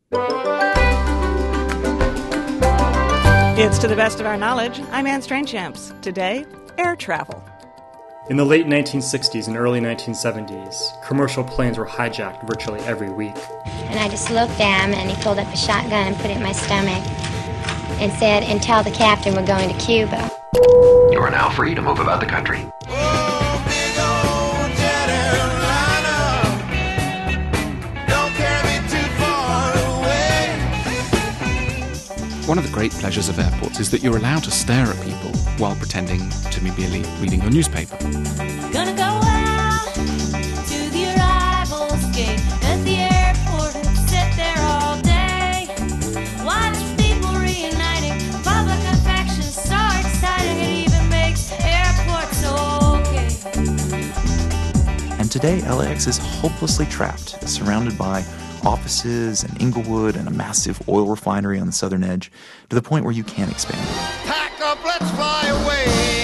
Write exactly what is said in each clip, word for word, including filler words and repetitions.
It's To the Best of Our Knowledge. I'm Anne Strainchamps. Today, air travel. In the late nineteen sixties and early nineteen seventies, commercial planes were hijacked virtually every week. And I just looked at him, and he pulled up a shotgun and put it in my stomach and said, and tell the captain we're going to Cuba. You are now free to move about the country. One of the great pleasures of airports is that you're allowed to stare at people while pretending to be merely reading your newspaper. Gonna go out to the arrivals gate at the airport, sit there all day, watch people reuniting, public affection so exciting it even makes airports okay. And today L A X is hopelessly trapped, surrounded by offices and Inglewood and a massive oil refinery on the southern edge, to the point where you can't expand it. Pack up, let's fly away.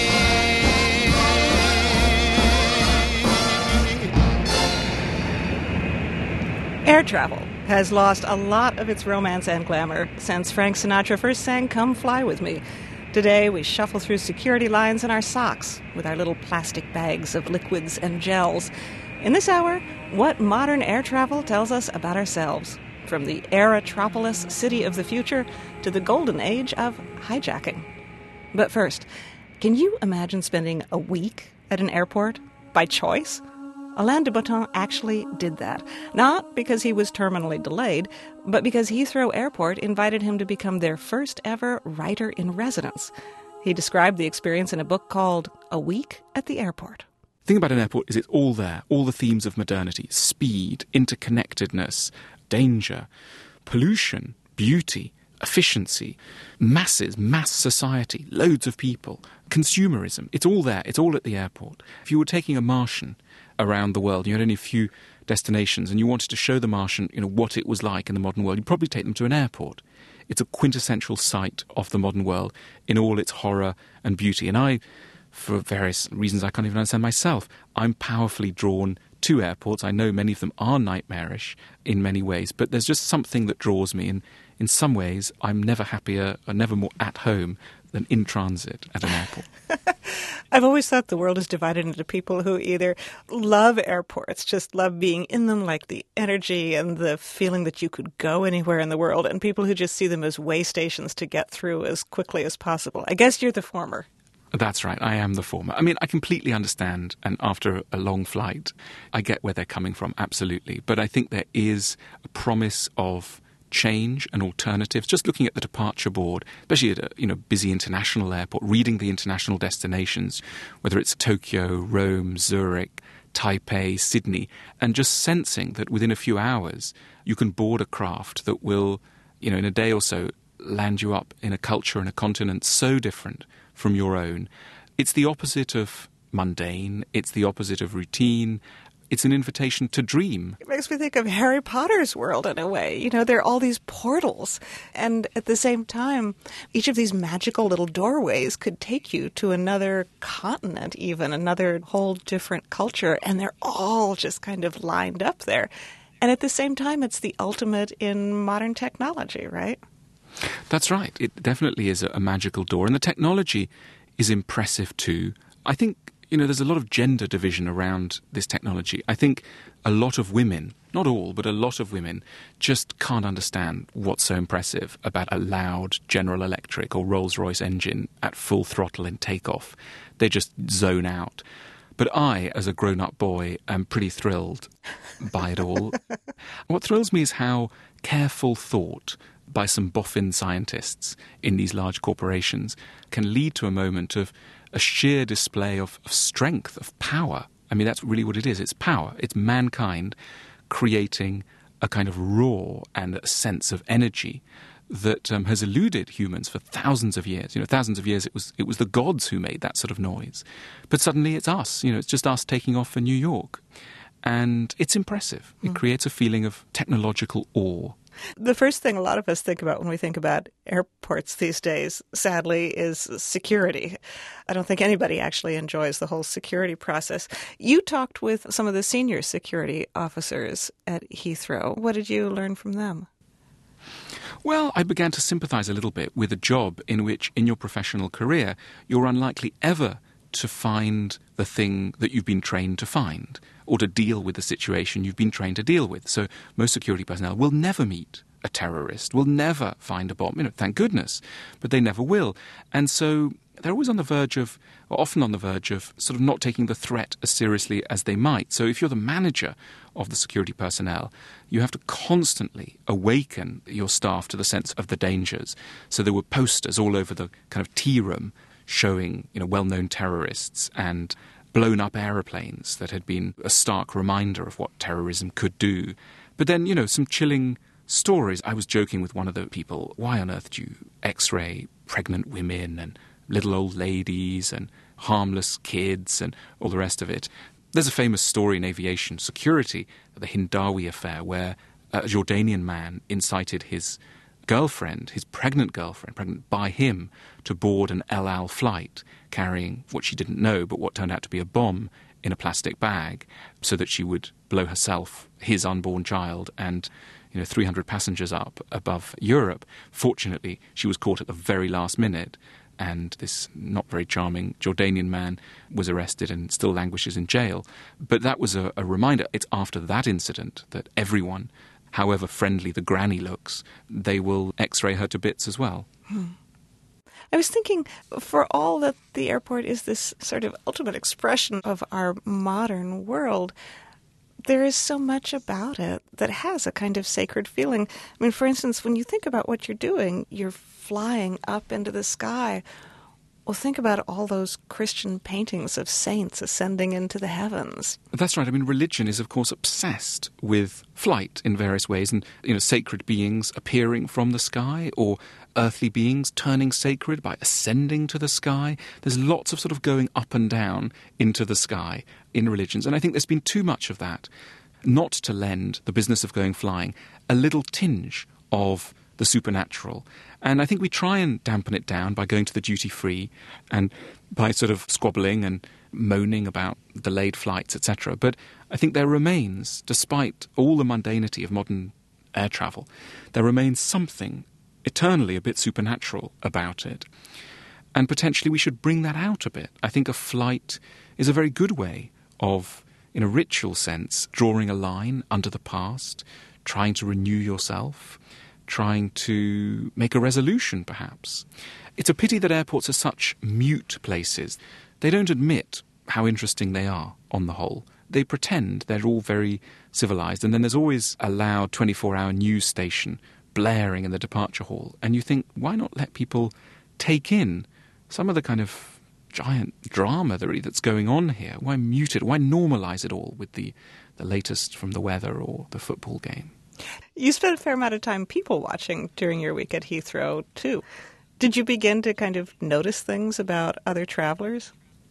Air travel has lost a lot of its romance and glamour since Frank Sinatra first sang Come Fly With Me. Today, we shuffle through security lines in our socks with our little plastic bags of liquids and gels. In this hour, what modern air travel tells us about ourselves, from the aerotropolis city of the future to the golden age of hijacking. But first, can you imagine spending a week at an airport by choice? Alain de Botton actually did that, not because he was terminally delayed, but because Heathrow Airport invited him to become their first ever writer-in-residence. He described the experience in a book called A Week at the Airport. The thing about an airport is it's all there, all the themes of modernity, speed, interconnectedness, danger, pollution, beauty, efficiency, masses, mass society, loads of people, consumerism. It's all there. It's all at the airport. If you were taking a Martian around the world, you had only a few destinations, and you wanted to show the Martian, you know, what it was like in the modern world, you'd probably take them to an airport. It's a quintessential site of the modern world in all its horror and beauty. And I, for various reasons I can't even understand myself, I'm powerfully drawn to airports. I know many of them are nightmarish in many ways, but there's just something that draws me. And in some ways, I'm never happier or never more at home than in transit at an airport. I've always thought the world is divided into people who either love airports, just love being in them, like the energy and the feeling that you could go anywhere in the world, and people who just see them as way stations to get through as quickly as possible. I guess you're the former. That's right. I am the former. I mean, I completely understand, and after a long flight, I get where they're coming from, absolutely. But I think there is a promise of change and alternatives. Just looking at the departure board, especially at a you know busy international airport, reading the international destinations, whether it's Tokyo, Rome, Zurich, Taipei, Sydney, and just sensing that within a few hours you can board a craft that will, you know, in a day or so, land you up in a culture and a continent so different from your own. It's the opposite of mundane. It's the opposite of routine. It's an invitation to dream. It makes me think of Harry Potter's world in a way. You know, there are all these portals. And at the same time, each of these magical little doorways could take you to another continent, even another whole different culture. And they're all just kind of lined up there. And at the same time, it's the ultimate in modern technology, right? That's right. It definitely is a, a magical door. And the technology is impressive too. I think, you know, there's a lot of gender division around this technology. I think a lot of women, not all, but a lot of women, just can't understand what's so impressive about a loud General Electric or Rolls-Royce engine at full throttle in takeoff. They just zone out. But I, as a grown-up boy, am pretty thrilled by it all. What thrills me is how careful thought by some boffin scientists in these large corporations can lead to a moment of a sheer display of, of strength, of power. I mean, that's really what it is. It's power. It's mankind creating a kind of roar and a sense of energy that um, has eluded humans for thousands of years. You know, thousands of years it was it was the gods who made that sort of noise. But suddenly it's us. You know, it's just us taking off for New York. And it's impressive. It mm. creates a feeling of technological awe. The first thing a lot of us think about when we think about airports these days, sadly, is security. I don't think anybody actually enjoys the whole security process. You talked with some of the senior security officers at Heathrow. What did you learn from them? Well, I began to sympathise a little bit with a job in which, in your professional career, you're unlikely ever to find the thing that you've been trained to find, or to deal with the situation you've been trained to deal with. So most security personnel will never meet a terrorist, will never find a bomb. You know, thank goodness, but they never will. And so they're always on the verge of, or often on the verge of, sort of not taking the threat as seriously as they might. So if you're the manager of the security personnel, you have to constantly awaken your staff to the sense of the dangers. So there were posters all over the kind of tea room showing, you know, well-known terrorists and blown-up aeroplanes that had been a stark reminder of what terrorism could do. But then, you know, some chilling stories. I was joking with one of the people, why on earth do you X-ray pregnant women and little old ladies and harmless kids and all the rest of it? There's a famous story in aviation security, the Hindawi affair, where a Jordanian man incited his girlfriend, his pregnant girlfriend, pregnant by him, to board an El Al flight carrying what she didn't know, but what turned out to be a bomb in a plastic bag, so that she would blow herself, his unborn child, and you know, three hundred passengers up above Europe. Fortunately, she was caught at the very last minute, and this not very charming Jordanian man was arrested and still languishes in jail. But that was a, a reminder. It's after that incident that everyone, however friendly the granny looks, they will X-ray her to bits as well. Hmm. I was thinking, for all that the airport is this sort of ultimate expression of our modern world, there is so much about it that has a kind of sacred feeling. I mean, for instance, when you think about what you're doing, you're flying up into the sky. Well, think about all those Christian paintings of saints ascending into the heavens. That's right. I mean, religion is, of course, obsessed with flight in various ways, and, you know, sacred beings appearing from the sky, or earthly beings turning sacred by ascending to the sky. There's lots of sort of going up and down into the sky in religions, and I think there's been too much of that, not to lend the business of going flying a little tinge of the supernatural. And I think we try and dampen it down by going to the duty-free and by sort of squabbling and moaning about delayed flights, et cetera. But I think there remains, despite all the mundanity of modern air travel, there remains something eternally a bit supernatural about it. And potentially we should bring that out a bit. I think a flight is a very good way of, in a ritual sense, drawing a line under the past, trying to renew yourself, trying to make a resolution, perhaps. It's a pity that airports are such mute places. They don't admit how interesting they are, on the whole. They pretend they're all very civilised, and then there's always a loud twenty-four hour news station blaring in the departure hall. And you think, why not let people take in some of the kind of giant drama that really that's going on here? Why mute it? Why normalise it all with the, the latest from the weather or the football game? You spent a fair amount of time people watching during your week at Heathrow, too. Did you begin to kind of notice things about other travellers?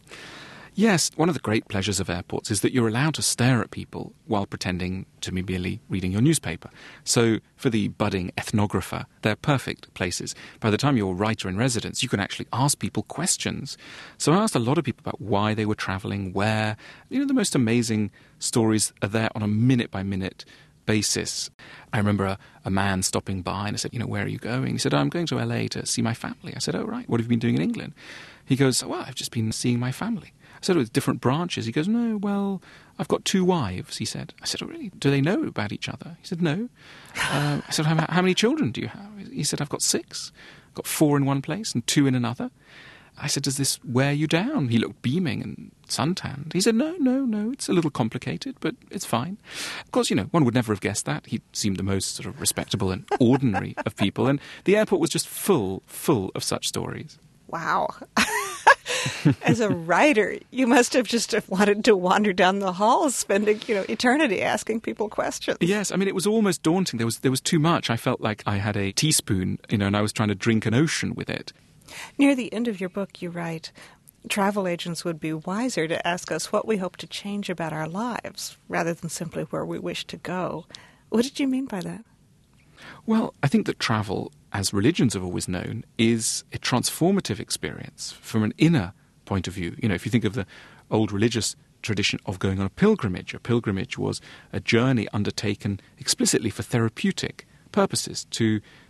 Yes, one of the great pleasures of airports is that you're allowed to stare at people while pretending to be merely reading your newspaper. So for the budding ethnographer, they're perfect places. By the time you're a writer in residence, you can actually ask people questions. So I asked a lot of people about why they were travelling, where. You know, the most amazing stories are there on a minute-by-minute basis. I remember a, a man stopping by and I said, you know, where are you going? He said, oh, I'm going to L A to see my family. I said, oh, right. What have you been doing in England? He goes, well, I've just been seeing my family. I said, with different branches. He goes, no, well, I've got two wives, he said. I said, oh, really? Do they know about each other? He said, no. Uh, I said, how, how many children do you have? He said, I've got six. I've got four in one place and two in another. I said, does this wear you down? He looked beaming and suntanned. He said, no, no, no, it's a little complicated, but it's fine. Of course, you know, one would never have guessed that. He seemed the most sort of respectable and ordinary of people, and the airport was just full, full of such stories. Wow. As a writer, you must have just wanted to wander down the halls, spending, you know, eternity asking people questions. Yes, I mean, it was almost daunting. There was there was too much. I felt like I had a teaspoon, you know, and I was trying to drink an ocean with it. Near the end of your book, you write, travel agents would be wiser to ask us what we hope to change about our lives, rather than simply where we wish to go. What did you mean by that? Well, I think that travel, as religions have always known, is a transformative experience from an inner point of view. You know, if you think of the old religious tradition of going on a pilgrimage, a pilgrimage was a journey undertaken explicitly for therapeutic purposes, to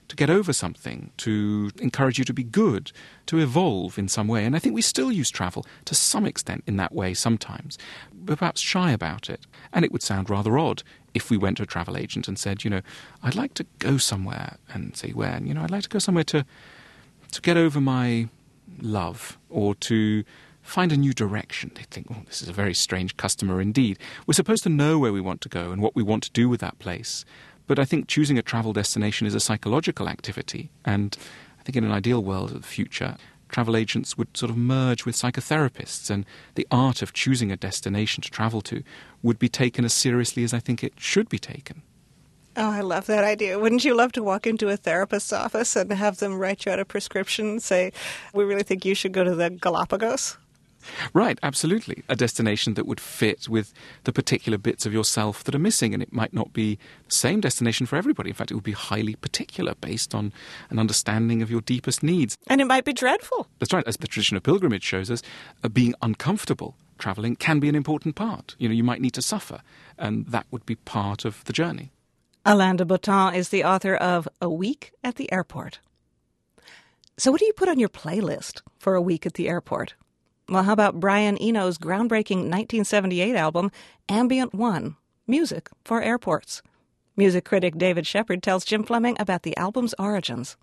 to get over something, to encourage you to be good, to evolve in some way. And I think we still use travel to some extent in that way sometimes, but perhaps shy about it. And it would sound rather odd if we went to a travel agent and said, you know, I'd like to go somewhere, and say where, and, you know, I'd like to go somewhere to to get over my love, or to find a new direction. They think, oh, this is a very strange customer indeed. We're supposed to know where we want to go and what we want to do with that place. But I think choosing a travel destination is a psychological activity. And I think in an ideal world of the future, travel agents would sort of merge with psychotherapists, and the art of choosing a destination to travel to would be taken as seriously as I think it should be taken. Oh, I love that idea. Wouldn't you love to walk into a therapist's office and have them write you out a prescription and say, we really think you should go to the Galapagos? Right, absolutely. A destination that would fit with the particular bits of yourself that are missing, and it might not be the same destination for everybody. In fact, it would be highly particular based on an understanding of your deepest needs. And it might be dreadful. That's right. As the tradition of pilgrimage shows us, uh, being uncomfortable travelling can be an important part. You know, you might need to suffer, and that would be part of the journey. Alain de Botton is the author of A Week at the Airport. So what do you put on your playlist for a week at the airport? Well, how about Brian Eno's groundbreaking nineteen seventy-eight album, Ambient One, Music for Airports? Music critic David Shepard tells Jim Fleming about the album's origins.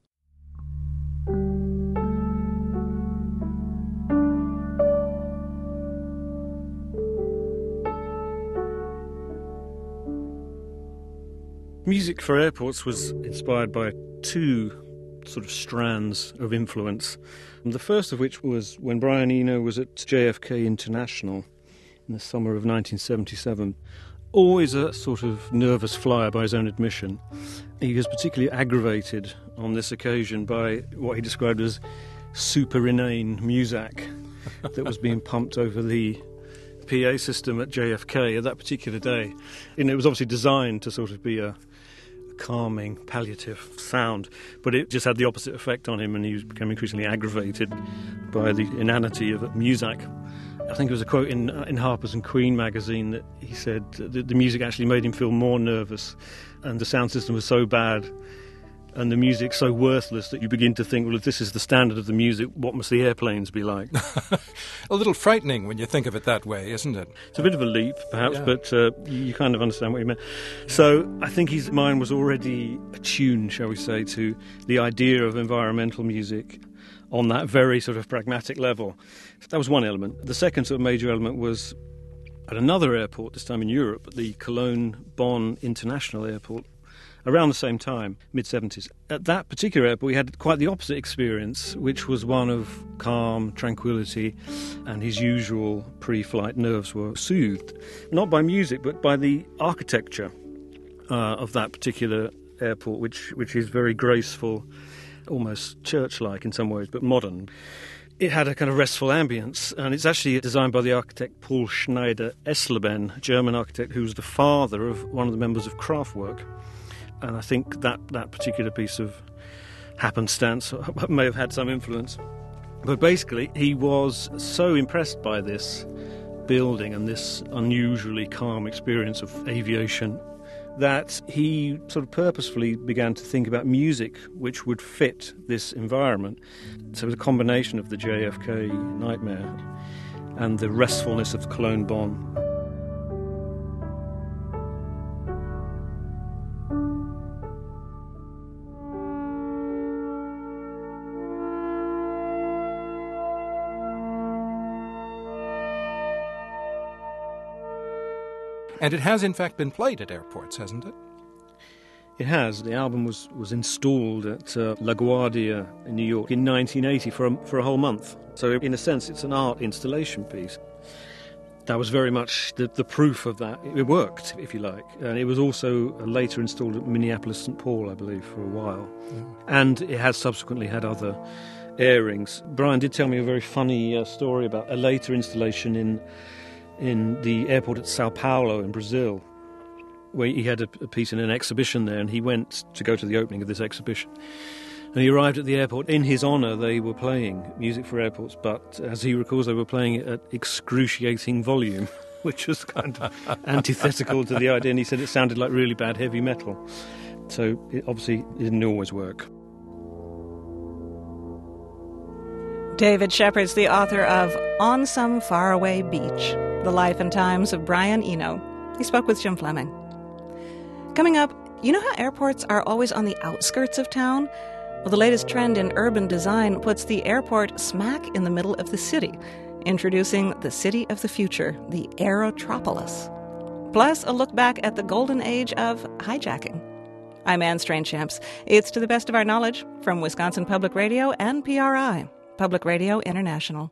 Music for Airports was inspired by two sort of strands of influence. The first of which was when Brian Eno was at J F K International in the summer of nineteen seventy-seven. Always a sort of nervous flyer by his own admission. He was particularly aggravated on this occasion by what he described as super inane music that was being pumped over the P A system at J F K at that particular day. And it was obviously designed to sort of be a calming, palliative sound, but it just had the opposite effect on him, and he became increasingly aggravated by the inanity of music. I think it was a quote in in Harper's and Queen magazine that he said that the music actually made him feel more nervous, and the sound system was so bad and the music so worthless that you begin to think, well, if this is the standard of the music, what must the airplanes be like? A little frightening when you think of it that way, isn't it? It's a bit of a leap, perhaps, yeah. but uh, you kind of understand what he meant. So I think his mind was already attuned, shall we say, to the idea of environmental music on that very sort of pragmatic level. That was one element. The second sort of major element was at another airport, this time in Europe, at the Cologne-Bonn International Airport, around the same time, mid-seventies. At that particular airport, we had quite the opposite experience, which was one of calm, tranquility, and his usual pre-flight nerves were soothed, not by music, but by the architecture uh, of that particular airport, which, which is very graceful, almost church-like in some ways, but modern. It had a kind of restful ambience, and it's actually designed by the architect Paul Schneider-Esleben, a German architect who was the father of one of the members of Kraftwerk. And I think that, that particular piece of happenstance may have had some influence. But basically, he was so impressed by this building and this unusually calm experience of aviation that he sort of purposefully began to think about music which would fit this environment. So it was a combination of the J F K nightmare and the restfulness of Cologne-Bonn. And it has, in fact, been played at airports, hasn't it? It has. The album was, was installed at uh, LaGuardia in New York in nineteen eighty for a, for a whole month. So in a sense, it's an art installation piece. That was very much the, the proof of that. It worked, if you like. And it was also later installed at Minneapolis Saint Paul, I believe, for a while. Yeah. And it has subsequently had other airings. Brian did tell me a very funny uh, story about a later installation in in the airport at Sao Paulo in Brazil, where he had a, a piece in an exhibition there, and he went to go to the opening of this exhibition. And he arrived at the airport. In his honour, they were playing Music for Airports, but as he recalls, they were playing it at excruciating volume, which was kind of antithetical to the idea, and he said it sounded like really bad heavy metal. So it obviously it didn't always work. David Shepard's the author of On Some Faraway Beach, The Life and Times of Brian Eno. He spoke with Jim Fleming. Coming up, you know how airports are always on the outskirts of town? Well, the latest trend in urban design puts the airport smack in the middle of the city, introducing the city of the future, the Aerotropolis. Plus, a look back at the golden age of hijacking. I'm Anne Strainchamps. It's To the Best of Our Knowledge from Wisconsin Public Radio and P R I, Public Radio International.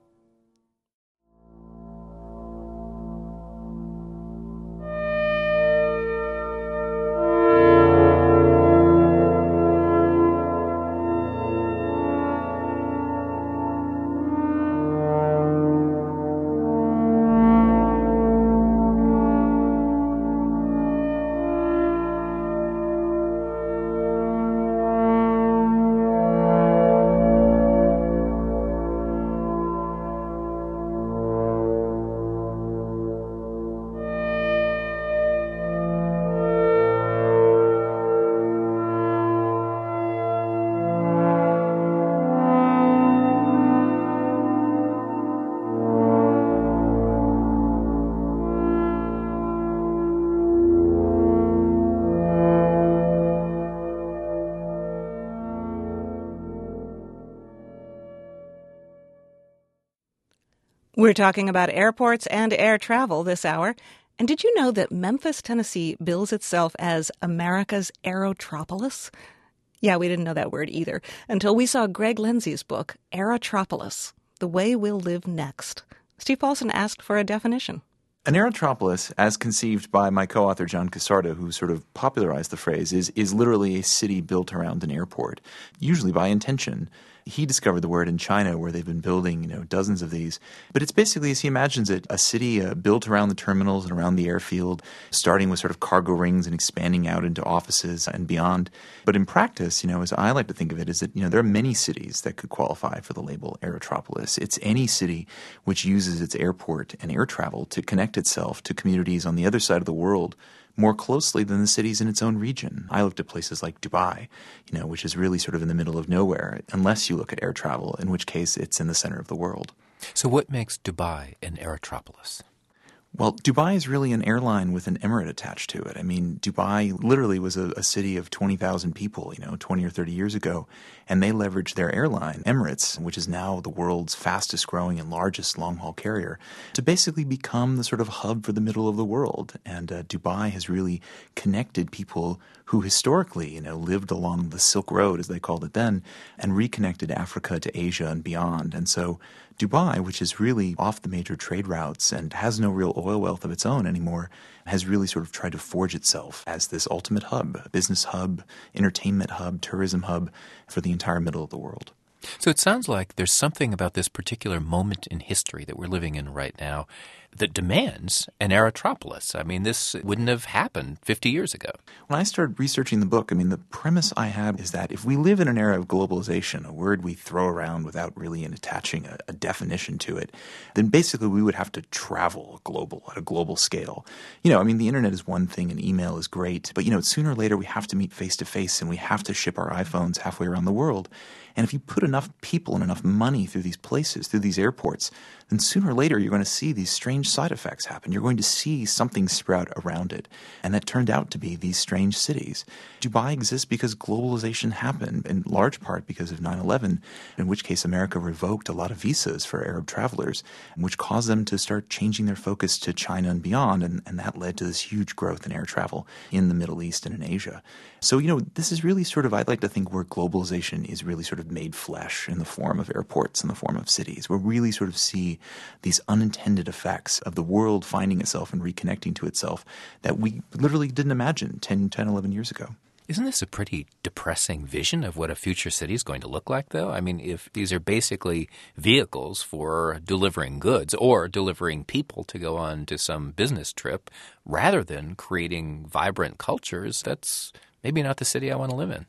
We're talking about airports and air travel this hour. And did you know that Memphis, Tennessee bills itself as America's Aerotropolis? Yeah, we didn't know that word either until we saw Greg Lindsay's book, Aerotropolis, The Way We'll Live Next. Steve Paulson asked for a definition. An aerotropolis, as conceived by my co-author John Casardo, who sort of popularized the phrase, is, is literally a city built around an airport, usually by intention. He discovered the word in China, where they've been building, you know, dozens of these. But it's basically, as he imagines it, a city uh, built around the terminals and around the airfield, starting with sort of cargo rings and expanding out into offices and beyond. But in practice, you know, as I like to think of it, is that, you know, there are many cities that could qualify for the label Aerotropolis. It's any city which uses its airport and air travel to connect itself to communities on the other side of the world more closely than the cities in its own region. I looked at places like Dubai, you know, which is really sort of in the middle of nowhere, unless you look at air travel, in which case it's in the center of the world. So what makes Dubai an aerotropolis? Well, Dubai is really an airline with an emirate attached to it. I mean, Dubai literally was a, a city of twenty thousand people, you know, twenty or thirty years ago, and they leveraged their airline, Emirates, which is now the world's fastest growing and largest long-haul carrier, to basically become the sort of hub for the middle of the world. And uh, Dubai has really connected people who historically, you know, lived along the Silk Road, as they called it then, and reconnected Africa to Asia and beyond. And so Dubai, which is really off the major trade routes and has no real oil wealth of its own anymore, has really sort of tried to forge itself as this ultimate hub, business hub, entertainment hub, tourism hub for the entire middle of the world. So it sounds like there's something about this particular moment in history that we're living in right now that demands an aerotropolis. I mean, this wouldn't have happened fifty years ago. When I started researching the book, I mean, the premise I had is that if we live in an era of globalization, a word we throw around without really attaching a, a definition to it, then basically we would have to travel global at a global scale. You know, I mean, the internet is one thing and email is great, but, you know, sooner or later we have to meet face to face and we have to ship our iPhones halfway around the world. And if you put enough people and enough money through these places, through these airports, then sooner or later you're going to see these strange side effects happen. You're going to see something sprout around it. And that turned out to be these strange cities. Dubai exists because globalization happened, in large part because of nine eleven, in which case America revoked a lot of visas for Arab travelers, which caused them to start changing their focus to China and beyond. And, and that led to this huge growth in air travel in the Middle East and in Asia. So, you know, this is really sort of, I'd like to think, where globalization is really sort of made flesh in the form of airports, in the form of cities, where we really sort of see these unintended effects of the world finding itself and reconnecting to itself that we literally didn't imagine ten, eleven years ago. Isn't this a pretty depressing vision of what a future city is going to look like, though? I mean, if these are basically vehicles for delivering goods or delivering people to go on to some business trip, rather than creating vibrant cultures, that's maybe not the city I want to live in.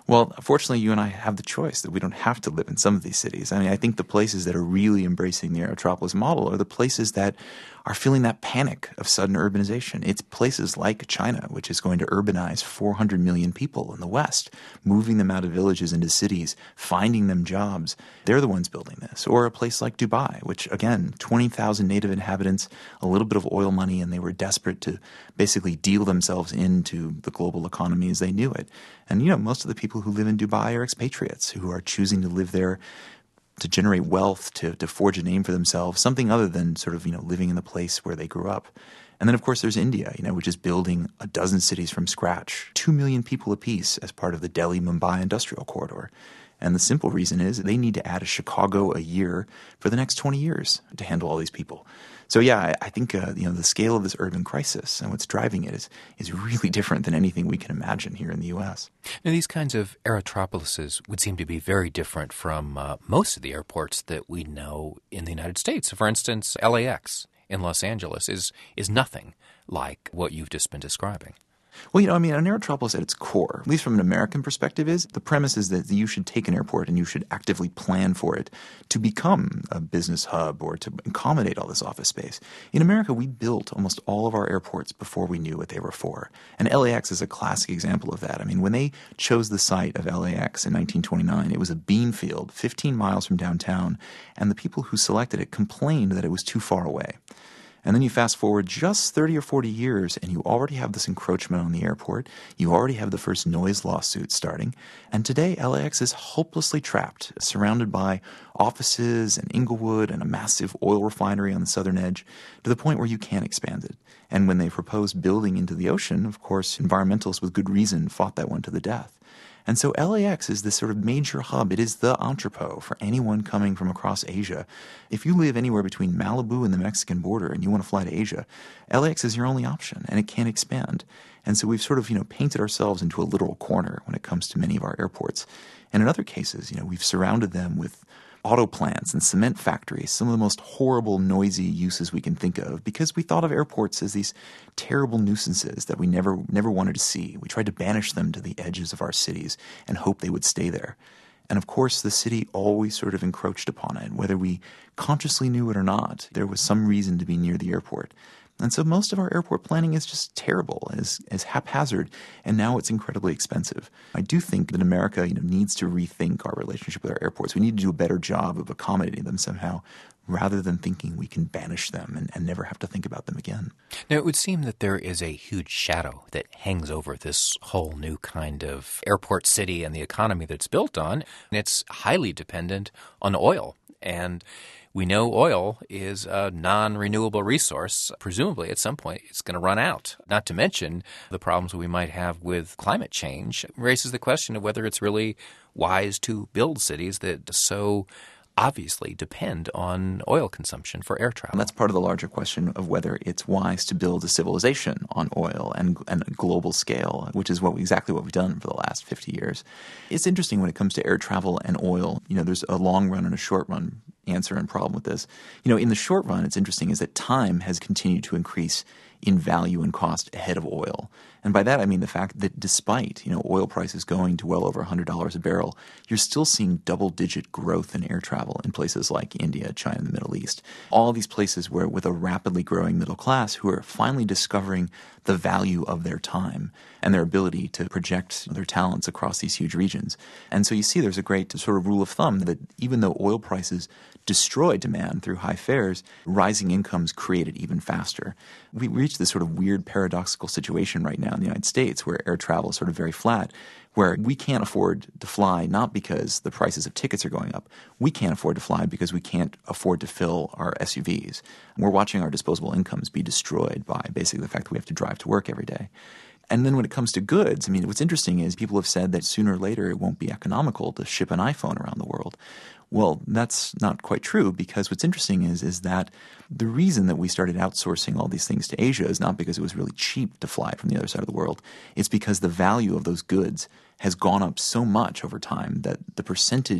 Well, fortunately, you and I have the choice that we don't have to live in some of these cities. I mean, I think the places that are really embracing the Aerotropolis model are the places that are feeling that panic of sudden urbanization. It's places like China, which is going to urbanize four hundred million people in the West, moving them out of villages into cities, finding them jobs. They're the ones building this. Or a place like Dubai, which, again, twenty thousand native inhabitants, a little bit of oil money, and they were desperate to basically deal themselves into the global economy as they knew it. And, you know, most of the people who live in Dubai are expatriates who are choosing to live there to generate wealth, to, to forge a name for themselves, something other than sort of, you know, living in the place where they grew up. And then, of course, there's India, you know, which is building a dozen cities from scratch, two million people apiece as part of the Delhi-Mumbai industrial corridor. And the simple reason is they need to add a Chicago a year for the next twenty years to handle all these people. So, yeah, I, I think, uh, you know, the scale of this urban crisis and what's driving it is, is really different than anything we can imagine here in the U S. Now, these kinds of aerotropolises would seem to be very different from uh, most of the airports that we know in the United States. For instance, L A X in Los Angeles is is nothing like what you've just been describing. Well, you know, I mean, an aerotropolis at its core, at least from an American perspective, is the premise is that you should take an airport and you should actively plan for it to become a business hub or to accommodate all this office space. In America, we built almost all of our airports before we knew what they were for. And L A X is a classic example of that. I mean, when they chose the site of L A X in nineteen twenty-nine, it was a bean field fifteen miles from downtown, and the people who selected it complained that it was too far away. And then you fast forward just thirty or forty years and you already have this encroachment on the airport. You already have the first noise lawsuit starting. And today L A X is hopelessly trapped, surrounded by offices and Inglewood and a massive oil refinery on the southern edge, to the point where you can't expand it. And when they proposed building into the ocean, of course, environmentalists with good reason fought that one to the death. And so L A X is this sort of major hub. It is the entrepot for anyone coming from across Asia. If you live anywhere between Malibu and the Mexican border and you want to fly to Asia, L A X is your only option, and it can't expand. And so we've sort of, you know, painted ourselves into a literal corner when it comes to many of our airports. And in other cases, you know, we've surrounded them with auto plants and cement factories, some of the most horrible, noisy uses we can think of, because we thought of airports as these terrible nuisances that we never never wanted to see. We tried to banish them to the edges of our cities and hope they would stay there. And of course, the city always sort of encroached upon it. Whether we consciously knew it or not, there was some reason to be near the airport. And so most of our airport planning is just terrible, is, is haphazard, and now it's incredibly expensive. I do think that America, you know, needs to rethink our relationship with our airports. We need to do a better job of accommodating them somehow, rather than thinking we can banish them and, and never have to think about them again. Now, it would seem that there is a huge shadow that hangs over this whole new kind of airport city and the economy that's built on. And it's highly dependent on oil. And we know oil is a non-renewable resource. Presumably, at some point, it's going to run out. Not to mention the problems we might have with climate change. It raises the question of whether it's really wise to build cities that so obviously depend on oil consumption for air travel. And that's part of the larger question of whether it's wise to build a civilization on oil and, and a global scale, which is what exactly what we've done for the last fifty years. It's interesting when it comes to air travel and oil. You know, there's a long run and a short run answer and problem with this. You know, in the short run, it's interesting is that time has continued to increase in value and cost ahead of oil. And by that, I mean the fact that despite, you know, oil prices going to well over one hundred dollars a barrel, you're still seeing double-digit growth in air travel in places like India, China, and the Middle East. All these places where with a rapidly growing middle class who are finally discovering the value of their time and their ability to project their talents across these huge regions. And so you see there's a great sort of rule of thumb that even though oil prices destroy demand through high fares, rising incomes create it even faster. We reach this sort of weird paradoxical situation right now in the United States where air travel is sort of very flat, where we can't afford to fly not because the prices of tickets are going up. We can't afford to fly because we can't afford to fill our S U Vs. We're watching our disposable incomes be destroyed by basically the fact that we have to drive to work every day. And then when it comes to goods, I mean, what's interesting is people have said that sooner or later it won't be economical to ship an iPhone around the world. Well, that's not quite true, because what's interesting is is that the reason that we started outsourcing all these things to Asia is not because it was really cheap to fly from the other side of the world. It's because the value of those goods has gone up so much over time that the percentage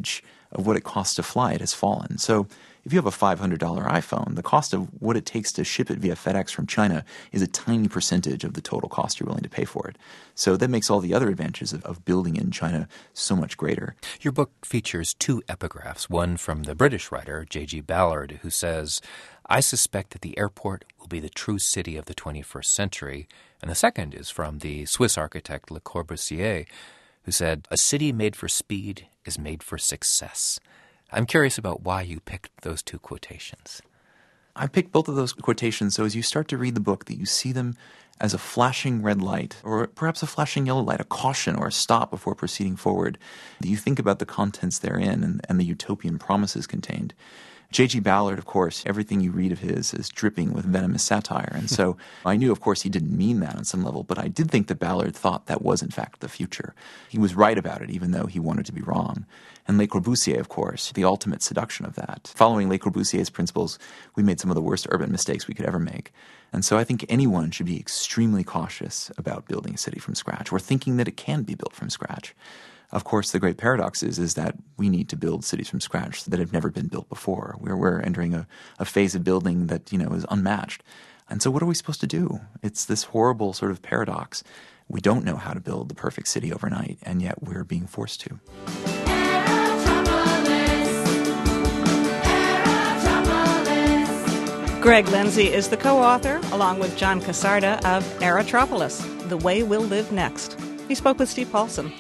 of what it costs to fly it has fallen. So if you have a five hundred dollars iPhone, the cost of what it takes to ship it via FedEx from China is a tiny percentage of the total cost you're willing to pay for it. So that makes all the other advantages of, of building in China so much greater. Your book features two epigraphs, one from the British writer J G Ballard, who says, "I suspect that the airport will be the true city of the twenty-first century." And the second is from the Swiss architect Le Corbusier, who said, "A city made for speed is made for success." I'm curious about why you picked those two quotations. I picked both of those quotations so as you start to read the book that you see them as a flashing red light, or perhaps a flashing yellow light, a caution or a stop before proceeding forward, that you think about the contents therein and, and the utopian promises contained. J G Ballard, of course, everything you read of his is dripping with venomous satire. And so I knew, of course, he didn't mean that on some level, but I did think that Ballard thought that was, in fact, the future. He was right about it, even though he wanted to be wrong. And Le Corbusier, of course, the ultimate seduction of that. Following Le Corbusier's principles, we made some of the worst urban mistakes we could ever make. And so I think anyone should be extremely cautious about building a city from scratch or thinking that it can be built from scratch. Of course, the great paradox is, is that we need to build cities from scratch that have never been built before. We're, we're entering a, a phase of building that, you know, is unmatched. And so what are we supposed to do? It's this horrible sort of paradox. We don't know how to build the perfect city overnight, and yet we're being forced to. Greg Lindsay is the co-author, along with John Casarda, of Aerotropolis, The Way We'll Live Next. He spoke with Steve Paulson.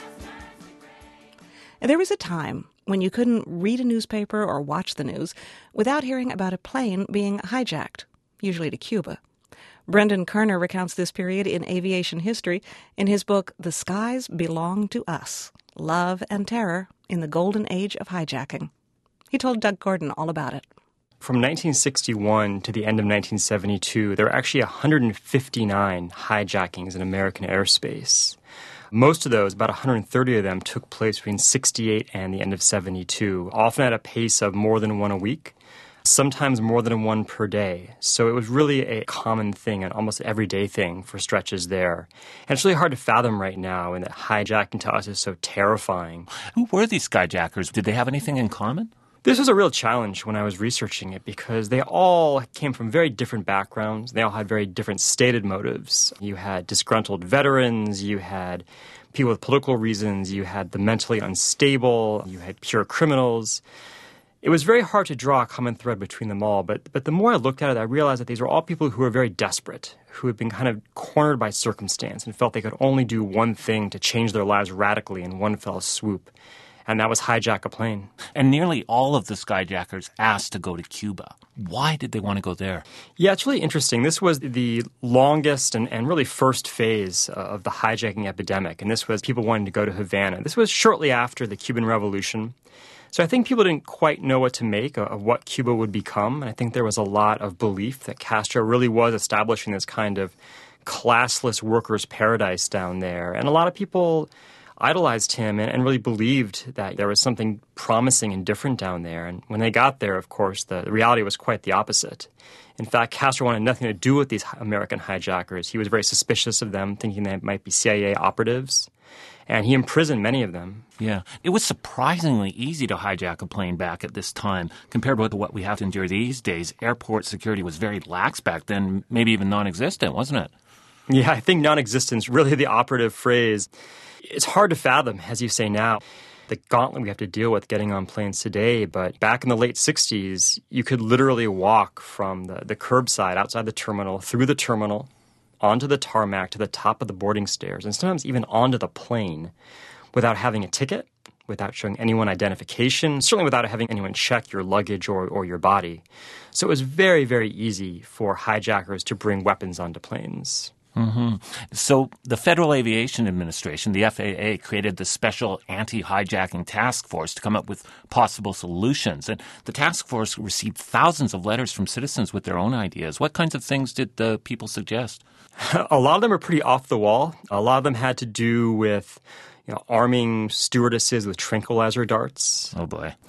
There was a time when you couldn't read a newspaper or watch the news without hearing about a plane being hijacked, usually to Cuba. Brendan Kerner recounts this period in aviation history in his book, The Skies Belong to Us, Love and Terror in the Golden Age of Hijacking. He told Doug Gordon all about it. From nineteen sixty-one to the end of nineteen seventy-two, there were actually one hundred fifty-nine hijackings in American airspace. Most of those, about one hundred thirty of them, took place between sixty-eight and the end of seventy-two, often at a pace of more than one a week, sometimes more than one per day. So it was really a common thing, an almost everyday thing for stretches there. And it's really hard to fathom right now, and that hijacking to us is so terrifying. Who were these skyjackers? Did they have anything in common? This was a real challenge when I was researching it because they all came from very different backgrounds. They all had very different stated motives. You had disgruntled veterans, you had people with political reasons, you had the mentally unstable, you had pure criminals. It was very hard to draw a common thread between them all, but but the more I looked at it, I realized that these were all people who were very desperate, who had been kind of cornered by circumstance and felt they could only do one thing to change their lives radically in one fell swoop. And that was hijack a plane. And nearly all of the skyjackers asked to go to Cuba. Why did they want to go there? Yeah, it's really interesting. This was the longest and, and really first phase of the hijacking epidemic. And this was people wanting to go to Havana. This was shortly after the Cuban Revolution. So I think people didn't quite know what to make of what Cuba would become. And I think there was a lot of belief that Castro really was establishing this kind of classless workers' paradise down there. And a lot of people idolized him and, and really believed that there was something promising and different down there. And when they got there, of course, the, the reality was quite the opposite. In fact, Castro wanted nothing to do with these American hijackers. He was very suspicious of them, thinking they might be C I A operatives. And he imprisoned many of them. Yeah. It was surprisingly easy to hijack a plane back at this time. Compared with what we have to endure these days, airport security was very lax back then, maybe even non-existent, wasn't it? Yeah, I think non-existence is really the operative phrase. It's hard to fathom, as you say now, the gauntlet we have to deal with getting on planes today. But back in the late sixties, you could literally walk from the, the curbside outside the terminal, through the terminal, onto the tarmac, to the top of the boarding stairs, and sometimes even onto the plane without having a ticket, without showing anyone identification, certainly without having anyone check your luggage or, or your body. So it was very, very easy for hijackers to bring weapons onto planes. Mm-hmm. So the Federal Aviation Administration, the F A A, created the Special Anti-Hijacking Task Force to come up with possible solutions. And the task force received thousands of letters from citizens with their own ideas. What kinds of things did the people suggest? A lot of them are pretty off the wall. A lot of them had to do with, you know, arming stewardesses with tranquilizer darts. Oh, boy.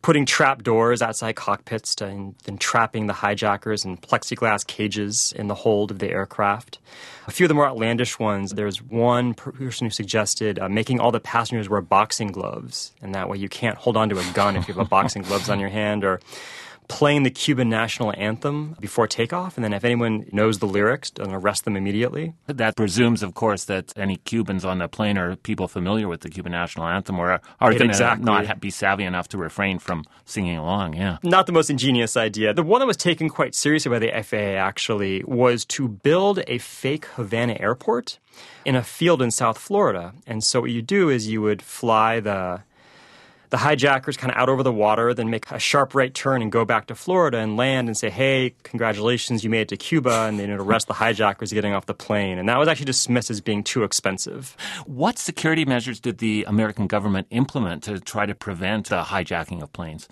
putting trap doors outside cockpits to, and then trapping the hijackers in plexiglass cages in the hold of the aircraft. A few of the more outlandish ones, there's one person who suggested uh, making all the passengers wear boxing gloves, and that way you can't hold onto a gun if you have a boxing gloves on your hand, or playing the Cuban national anthem before takeoff, and then if anyone knows the lyrics, then arrest them immediately. That presumes, of course, that any Cubans on the plane are people familiar with the Cuban national anthem or are going to exactly. not be savvy enough to refrain from singing along, yeah. Not the most ingenious idea. The one that was taken quite seriously by the F A A, actually, was to build a fake Havana airport in a field in South Florida. And so what you do is you would fly the... the hijackers kind of out over the water, then make a sharp right turn and go back to Florida and land and say, hey, congratulations, you made it to Cuba, and then arrest the hijackers getting off the plane. And that was actually dismissed as being too expensive. What security measures did the American government implement to try to prevent the hijacking of planes?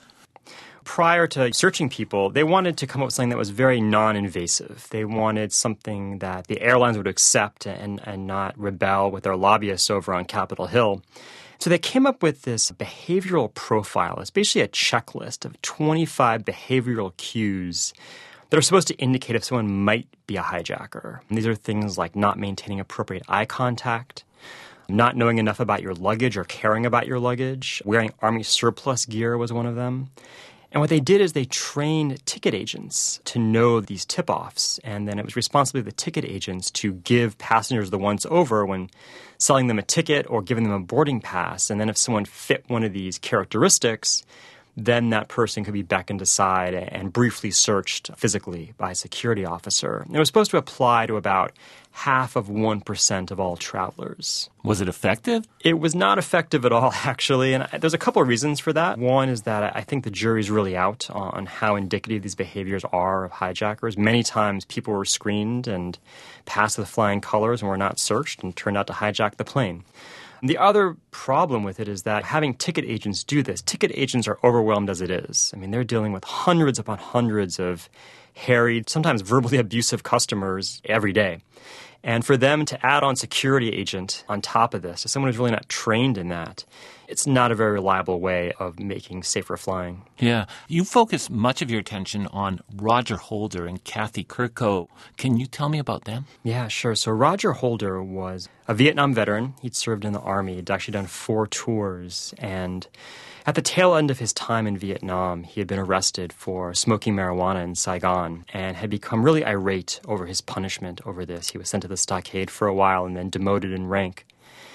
Prior to searching people, they wanted to come up with something that was very non-invasive. They wanted something that the airlines would accept and, and not rebel with their lobbyists over on Capitol Hill. So they came up with this behavioral profile. It's basically a checklist of twenty-five behavioral cues that are supposed to indicate if someone might be a hijacker. And these are things like not maintaining appropriate eye contact, not knowing enough about your luggage or caring about your luggage, wearing Army surplus gear was one of them. And what they did is they trained ticket agents to know these tip-offs, and then it was responsibility of the ticket agents to give passengers the once over when selling them a ticket or giving them a boarding pass. And then if someone fit one of these characteristics, then that person could be beckoned aside and briefly searched physically by a security officer. And it was supposed to apply to about half of one percent of all travelers. Was it effective? It was not effective at all, actually. And there's a couple of reasons for that. One is that I think the jury's really out on how indicative these behaviors are of hijackers. Many times people were screened and passed with flying colors and were not searched and turned out to hijack the plane. The other problem with it is that having ticket agents do this, ticket agents are overwhelmed as it is. I mean, they're dealing with hundreds upon hundreds of harried, sometimes verbally abusive customers every day. And for them to add on security agent on top of this, to someone who's really not trained in that, it's not a very reliable way of making safer flying. Yeah. You focus much of your attention on Roger Holder and Kathy Kurko. Can you tell me about them? Yeah, sure. So Roger Holder was a Vietnam veteran. He'd served in the Army. He'd actually done four tours. And at the tail end of his time in Vietnam, he had been arrested for smoking marijuana in Saigon and had become really irate over his punishment over this. He was sent to the stockade for a while and then demoted in rank,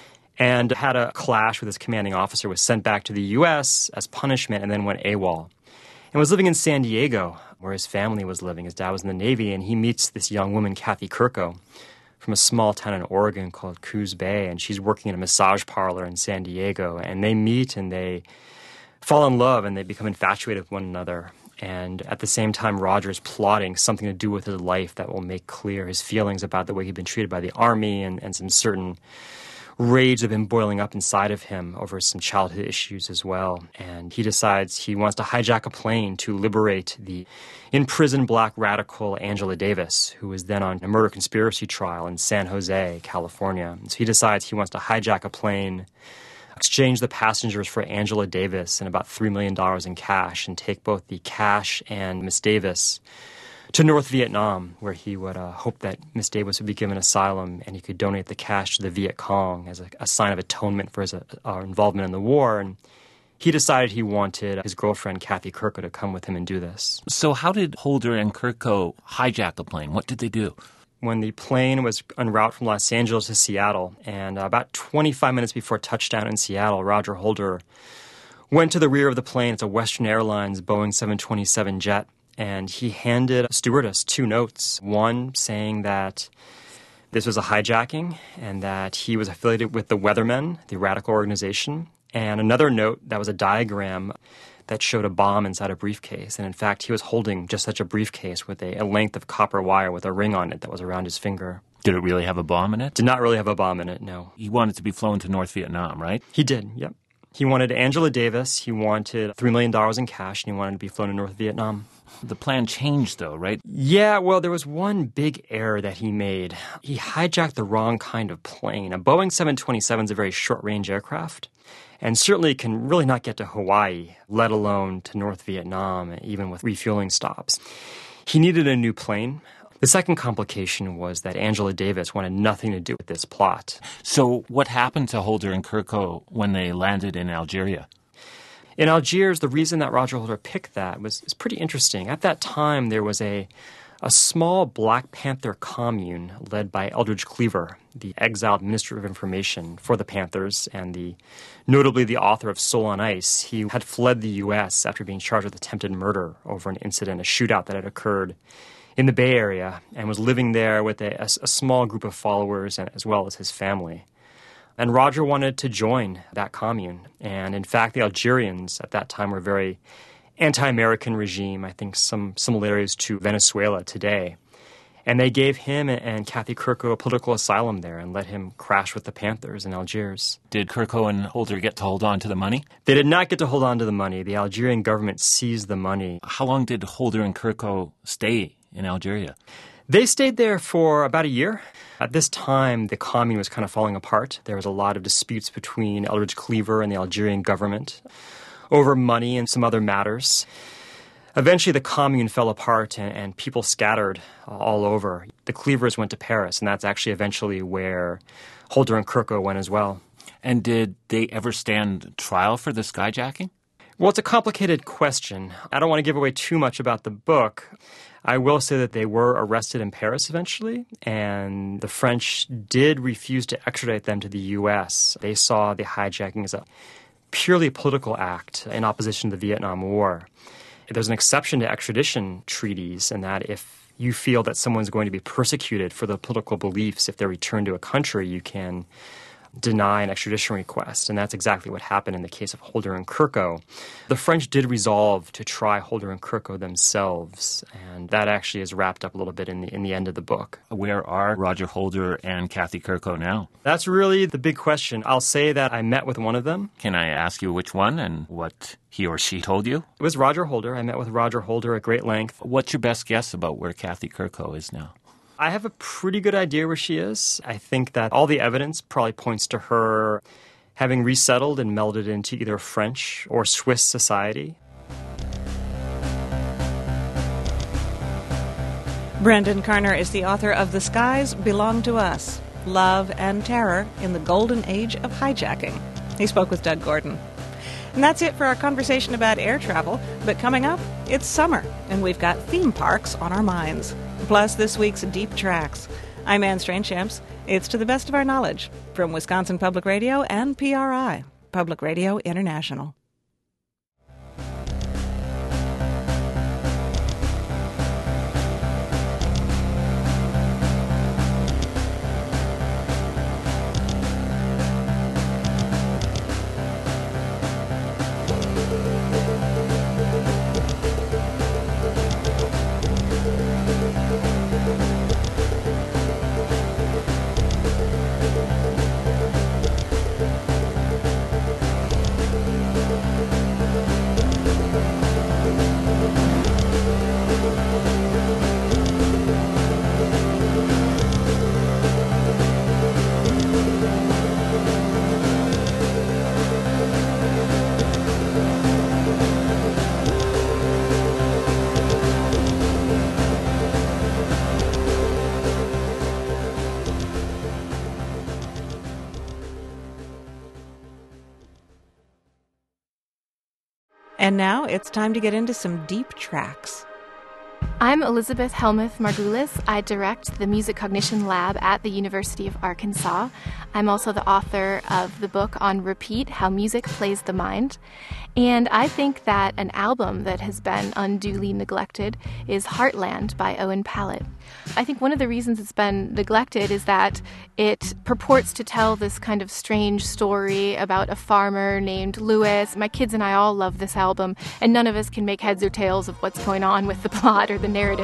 and had a clash with his commanding officer, was sent back to the U S as punishment, and then went AWOL. And was living in San Diego, where his family was living. His dad was in the Navy, and he meets this young woman, Kathy Kurko, from a small town in Oregon called Coos Bay, and she's working in a massage parlor in San Diego. And they meet, and they fall in love, and they become infatuated with one another. And at the same time, Roger's plotting something to do with his life that will make clear his feelings about the way he'd been treated by the Army and, and some certain rage that had been boiling up inside of him over some childhood issues as well. And he decides he wants to hijack a plane to liberate the in-prison black radical Angela Davis, who was then on a murder conspiracy trial in San Jose, California. And so he decides he wants to hijack a plane, exchange the passengers for Angela Davis and about three million dollars in cash, and take both the cash and Miss Davis to North Vietnam, where he would uh, hope that Miss Davis would be given asylum and he could donate the cash to the Viet Cong as a, a sign of atonement for his uh, uh, involvement in the war. And he decided he wanted his girlfriend, Kathy Kurko, to come with him and do this. So how did Holder and Kurko hijack the plane? What did they do? When the plane was en route from Los Angeles to Seattle, and uh, about twenty-five minutes before touchdown in Seattle, Roger Holder went to the rear of the plane. It's a Western Airlines Boeing seven twenty-seven jet. And he handed a stewardess two notes, one saying that this was a hijacking and that he was affiliated with the Weathermen, the radical organization, and another note that was a diagram that showed a bomb inside a briefcase. And in fact, he was holding just such a briefcase with a, a length of copper wire with a ring on it that was around his finger. Did it really have a bomb in it? Did not really have a bomb in it, no. He wanted to be flown to North Vietnam, right? He did, yep. He wanted Angela Davis, he wanted three million dollars in cash, and he wanted to be flown to North Vietnam. The plan changed, though, right? Yeah, well, there was one big error that he made. He hijacked the wrong kind of plane. A Boeing seven twenty-seven is a very short-range aircraft. and certainly can really not get to Hawaii, let alone to North Vietnam, even with refueling stops. He needed a new plane. The second complication was that Angela Davis wanted nothing to do with this plot. So what happened to Holder and Kirko when they landed in Algeria? In Algiers, the reason that Roger Holder picked that was, was pretty interesting. At that time, there was a a small Black Panther commune led by Eldridge Cleaver, the exiled Minister of Information for the Panthers and the notably the author of Soul on Ice. He had fled the U S after being charged with attempted murder over an incident, a shootout that had occurred in the Bay Area, and was living there with a, a, a small group of followers and, as well as his family. And Roger wanted to join that commune. And in fact, the Algerians at that time were very anti-American regime, I think some similarities to Venezuela today. And they gave him and Kathy Kirko a political asylum there and let him crash with the Panthers in Algiers. Did Kirko and Holder get to hold on to the money? They did not get to hold on to the money. The Algerian government seized the money. How long did Holder and Kirko stay in Algeria? They stayed there for about a year. At this time, the commune was kind of falling apart. There was a lot of disputes between Eldridge Cleaver and the Algerian government over money and some other matters. Eventually, the commune fell apart and, and people scattered all over. The Cleavers went to Paris, and that's actually eventually where Holder and Kirko went as well. And did they ever stand trial for the skyjacking? Well, it's a complicated question. I don't want to give away too much about the book. I will say that they were arrested in Paris eventually, and the French did refuse to extradite them to the U S. They saw the hijacking as a purely political act in opposition to the Vietnam War. There's an exception to extradition treaties in that if you feel that someone's going to be persecuted for their political beliefs, if they're returned to a country, you can deny an extradition request. And that's exactly what happened in the case of Holder and Kirko. The French did resolve to try Holder and Kirko themselves, and that actually is wrapped up a little bit in the in the end of the book. Where are Roger Holder and Kathy Kirko now? That's really the big question. I'll say that I met with one of them. Can I ask you which one and what he or she told you? It was Roger Holder. I met with Roger Holder at great length. What's your best guess about where Kathy Kirko is now? I have a pretty good idea where she is. I think that all the evidence probably points to her having resettled and melded into either French or Swiss society. Brendan Carner is the author of The Skies Belong to Us, Love and Terror in the Golden Age of Hijacking. He spoke with Doug Gordon. And that's it for our conversation about air travel. But coming up, it's summer, and we've got theme parks on our minds. Plus this week's Deep Tracks. I'm Anne Strainchamps. It's To the Best of Our Knowledge from Wisconsin Public Radio and P R I, Public Radio International. And now it's time to get into some deep tracks. I'm Elizabeth Helmuth Margulis. I direct the Music Cognition Lab at the University of Arkansas. I'm also the author of the book On Repeat, How Music Plays the Mind. And I think that an album that has been unduly neglected is Heartland by Owen Pallett. I think one of the reasons it's been neglected is that it purports to tell this kind of strange story about a farmer named Lewis. My kids and I all love this album, and none of us can make heads or tails of what's going on with the plot or the narrative.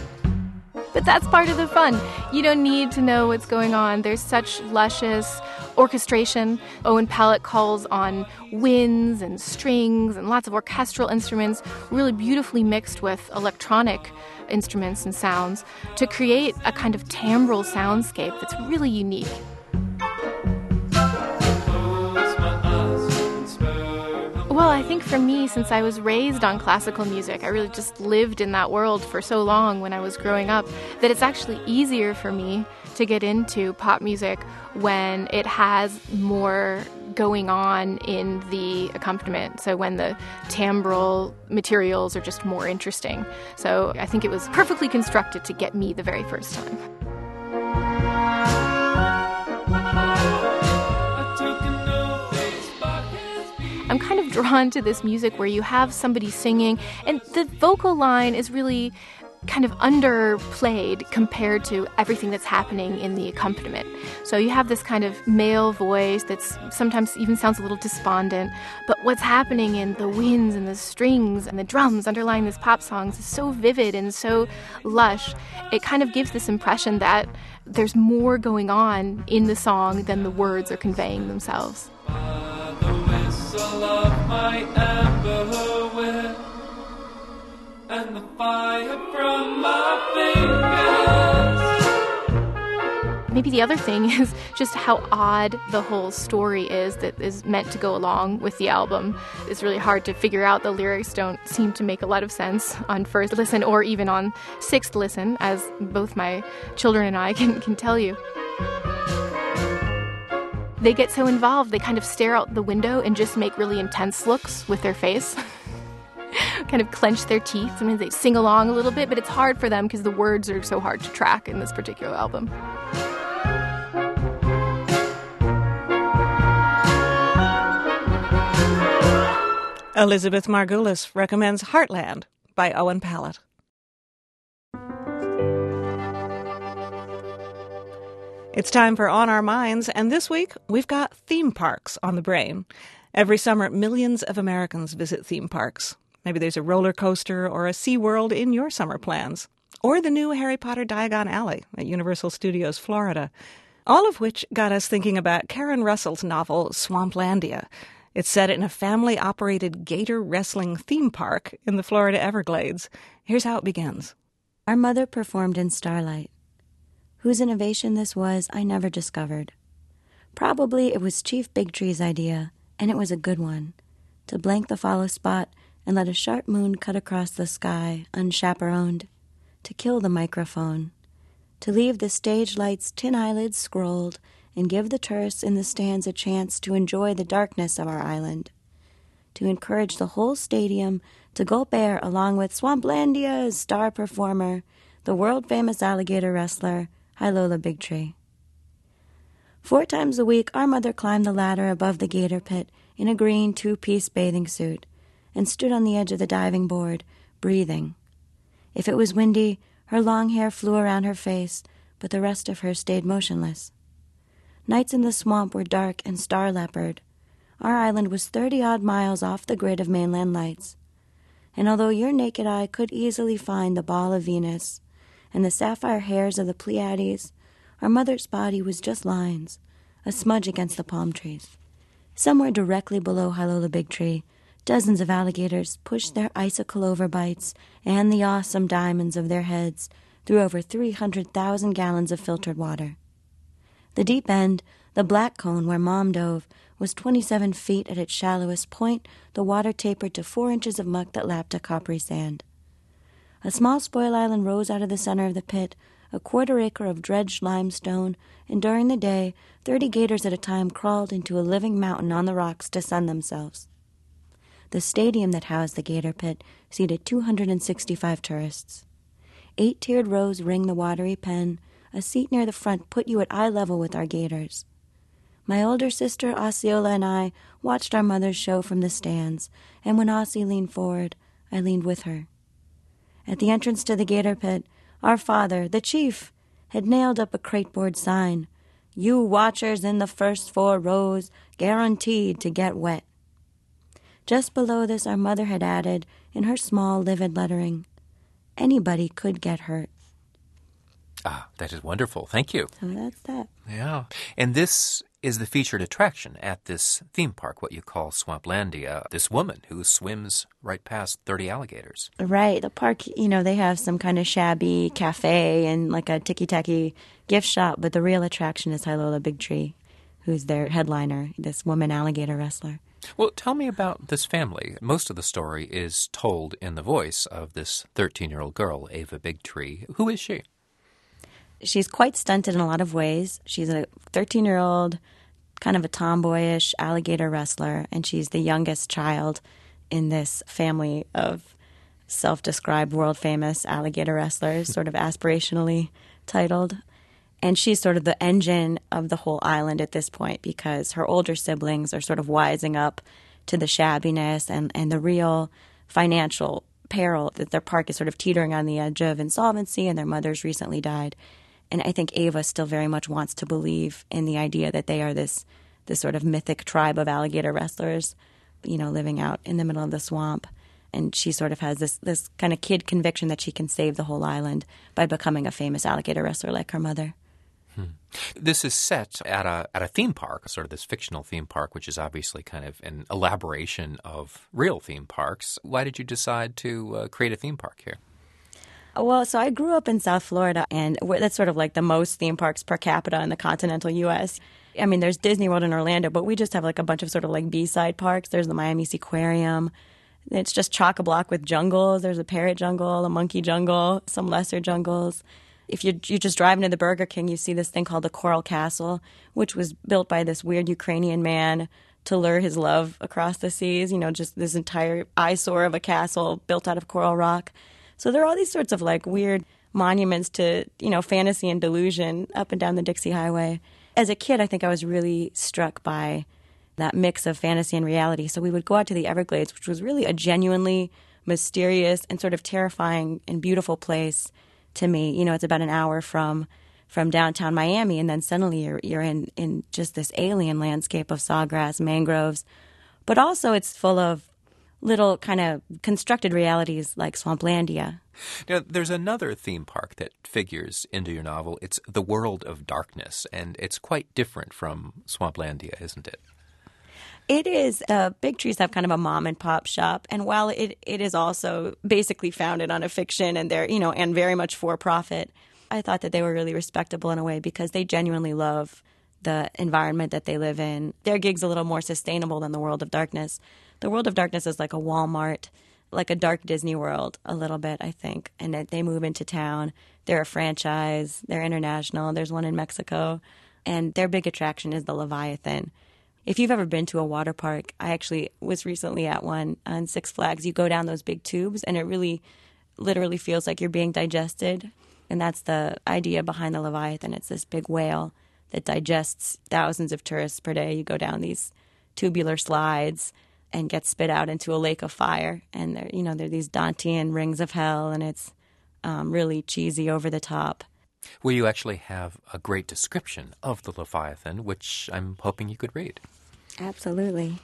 But that's part of the fun. You don't need to know what's going on. There's such luscious orchestration. Owen Pallett calls on winds and strings and lots of orchestral instruments, really beautifully mixed with electronic instruments and sounds to create a kind of timbral soundscape that's really unique. Well, I think for me, since I was raised on classical music, I really just lived in that world for so long when I was growing up, that it's actually easier for me to get into pop music when it has more going on in the accompaniment. So when the timbral materials are just more interesting. So I think it was perfectly constructed to get me the very first time. I'm kind of drawn to this music where you have somebody singing, and the vocal line is really kind of underplayed compared to everything that's happening in the accompaniment. So you have this kind of male voice that's sometimes even sounds a little despondent, but what's happening in the winds and the strings and the drums underlying this pop songs is so vivid and so lush. It kind of gives this impression that there's more going on in the song than the words are conveying themselves. Of my amber whip and the fire from my fingers. Maybe the other thing is just how odd the whole story is that is meant to go along with the album. It's really hard to figure out. The lyrics don't seem to make a lot of sense on first listen or even on sixth listen, as both my children and I can, can tell you. They get so involved, they kind of stare out the window and just make really intense looks with their face. Kind of clench their teeth. Sometimes they sing along a little bit, but it's hard for them because the words are so hard to track in this particular album. Elizabeth Margulis recommends Heartland by Owen Pallett. It's time for On Our Minds, and this week we've got theme parks on the brain. Every summer, millions of Americans visit theme parks. Maybe there's a roller coaster or a SeaWorld in your summer plans, or the new Harry Potter Diagon Alley at Universal Studios Florida, all of which got us thinking about Karen Russell's novel Swamplandia. It's set in a family-operated gator wrestling theme park in the Florida Everglades. Here's how it begins. Our mother performed in Starlight. Whose innovation this was, I never discovered. Probably it was Chief Bigtree's idea, and it was a good one, to blank the follow spot and let a sharp moon cut across the sky, unchaperoned, to kill the microphone, to leave the stage lights' tin eyelids scrolled and give the tourists in the stands a chance to enjoy the darkness of our island, to encourage the whole stadium to go bare along with Swamplandia's star performer, the world-famous alligator wrestler, Hylola Bigtree. Four times a week, our mother climbed the ladder above the gator pit in a green two-piece bathing suit and stood on the edge of the diving board, breathing. If it was windy, her long hair flew around her face, but the rest of her stayed motionless. Nights in the swamp were dark and star-leopard. Our island was thirty-odd miles off the grid of mainland lights, and although your naked eye could easily find the ball of Venus and the sapphire hairs of the Pleiades, our mother's body was just lines, a smudge against the palm trees. Somewhere directly below Hylola Bigtree, dozens of alligators pushed their icicle overbites and the awesome diamonds of their heads through over three hundred thousand gallons of filtered water. The deep end, the black cone where Mom dove, was twenty-seven feet at its shallowest point. The water tapered to four inches of muck that lapped a coppery sand. A small spoil island rose out of the center of the pit, a quarter acre of dredged limestone, and during the day, thirty gators at a time crawled into a living mountain on the rocks to sun themselves. The stadium that housed the gator pit seated two hundred sixty-five tourists. Eight-tiered rows ring the watery pen. A seat near the front put you at eye level with our gators. My older sister, Osceola, and I watched our mother's show from the stands, and when Ossie leaned forward, I leaned with her. At the entrance to the gator pit, our father, the chief, had nailed up a crateboard sign, "You watchers in the first four rows, guaranteed to get wet." Just below this, our mother had added, in her small, livid lettering, "Anybody could get hurt." Ah, that is wonderful. Thank you. So that's that. Yeah. And this is the featured attraction at this theme park, what you call Swamplandia, this woman who swims right past thirty alligators. Right. The park, you know, they have some kind of shabby cafe and like a ticky-tacky gift shop, but the real attraction is Hylola Bigtree, who's their headliner, this woman alligator wrestler. Well, tell me about this family. Most of the story is told in the voice of this thirteen-year-old girl, Ava Bigtree. Who is she? She's quite stunted in a lot of ways. She's a thirteen-year-old, kind of a tomboyish alligator wrestler, and she's the youngest child in this family of self-described world-famous alligator wrestlers, sort of aspirationally titled. And she's sort of the engine of the whole island at this point because her older siblings are sort of wising up to the shabbiness and, and the real financial peril that their park is sort of teetering on the edge of insolvency, and their mothers recently died. And I think Ava still very much wants to believe in the idea that they are this this sort of mythic tribe of alligator wrestlers, you know, living out in the middle of the swamp. And she sort of has this, this kind of kid conviction that she can save the whole island by becoming a famous alligator wrestler like her mother. Hmm. This is set at a at a theme park, sort of this fictional theme park, which is obviously kind of an elaboration of real theme parks. Why did you decide to uh, create a theme park here? Well, so I grew up in South Florida, and that's sort of like the most theme parks per capita in the continental U S. I mean, there's Disney World in Orlando, but we just have like a bunch of sort of like B-side parks. There's the Miami Seaquarium. It's just chock-a-block with jungles. There's a parrot jungle, a monkey jungle, some lesser jungles. If you you just drive into the Burger King, you see this thing called the Coral Castle, which was built by this weird Ukrainian man to lure his love across the seas. You know, just this entire eyesore of a castle built out of coral rock. So there are all these sorts of like weird monuments to, you know, fantasy and delusion up and down the Dixie Highway. As a kid, I think I was really struck by that mix of fantasy and reality. So we would go out to the Everglades, which was really a genuinely mysterious and sort of terrifying and beautiful place to me. You know, it's about an hour from from downtown Miami, and then suddenly you're you're in, in just this alien landscape of sawgrass, mangroves. But also it's full of little kind of constructed realities like Swamplandia. Now, there's another theme park that figures into your novel. It's the World of Darkness, and it's quite different from Swamplandia, isn't it? It is. The Big Trees have kind of a mom and pop shop, and while it, it is also basically founded on a fiction and they're, you know, and very much for profit, I thought that they were really respectable in a way because they genuinely love the environment that they live in. Their gig's a little more sustainable than the World of Darkness. The World of Darkness is like a Walmart, like a dark Disney World a little bit, I think. And they move into town. They're a franchise. They're international. There's one in Mexico. And their big attraction is the Leviathan. If you've ever been to a water park, I actually was recently at one on Six Flags. You go down those big tubes, and it really literally feels like you're being digested. And that's the idea behind the Leviathan. It's this big whale that digests thousands of tourists per day. You go down these tubular slides and get spit out into a lake of fire. And there, you know, there are these Dantean rings of hell, and it's um, really cheesy, over the top. Well, you actually have a great description of the Leviathan, which I'm hoping you could read. Absolutely.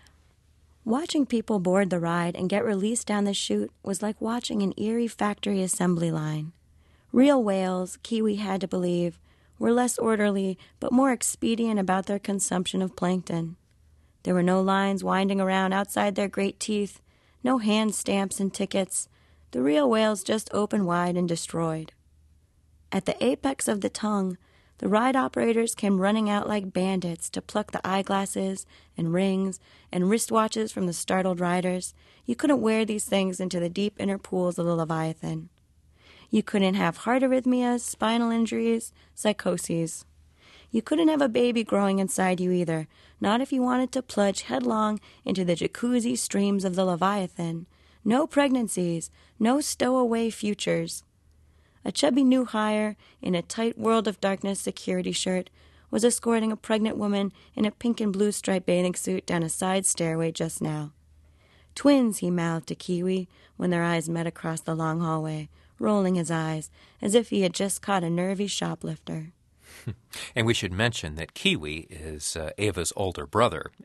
Watching people board the ride and get released down the chute was like watching an eerie factory assembly line. Real whales, Kiwi had to believe, were less orderly but more expedient about their consumption of plankton. There were no lines winding around outside their great teeth, no hand stamps and tickets. The real whales just opened wide and destroyed. At the apex of the tongue, the ride operators came running out like bandits to pluck the eyeglasses and rings and wristwatches from the startled riders. You couldn't wear these things into the deep inner pools of the Leviathan. You couldn't have heart arrhythmias, spinal injuries, psychoses. You couldn't have a baby growing inside you either, not if you wanted to plunge headlong into the jacuzzi streams of the Leviathan. No pregnancies, no stowaway futures. A chubby new hire in a tight World of Darkness security shirt was escorting a pregnant woman in a pink and blue striped bathing suit down a side stairway just now. Twins, he mouthed to Kiwi when their eyes met across the long hallway, rolling his eyes as if he had just caught a nervy shoplifter. And we should mention that Kiwi is uh, Ava's older brother.